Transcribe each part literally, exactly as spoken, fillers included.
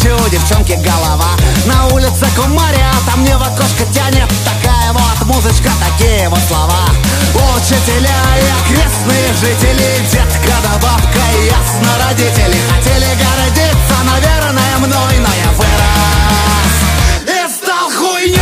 ночью у девчонки голова. На улице кумария, там мне в окошко тянет такая вот музычка, такие вот слова. Учителя и окрестные жители, детка да бабка и ясно родители хотели гордиться, наверное, мной, но я вырос и стал хуйней.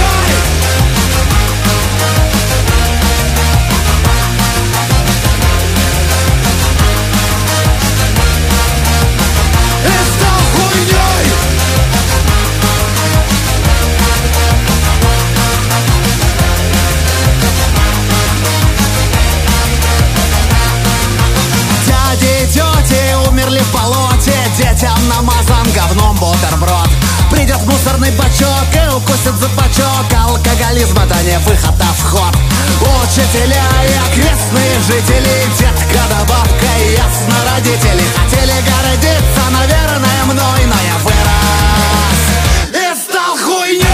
Тети умерли в болоте, детям намазан говном бутерброд. Придет мусорный бачок и укусит за бачок. Алкоголизм — это не выход, а вход. Учителя и окрестные жители, детка да бабка и ясно родители хотели гордиться, наверное, мной, но я вырос и стал хуйней.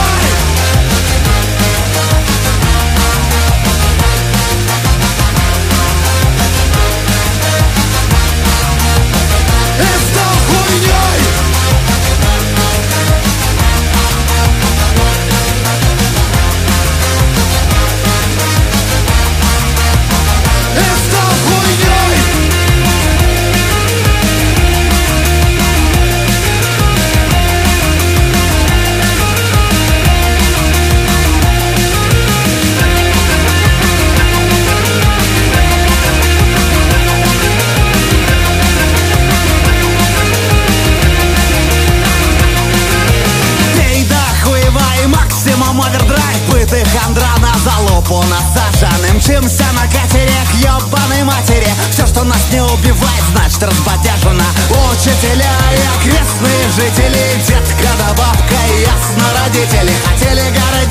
Быты хандра на залупу насажены. Мчимся на катере к ёбаной матери. Все, что нас не убивает, значит разбодяжено. Учителя и окрестные жители, детка да бабка и ясно родители хотели городить.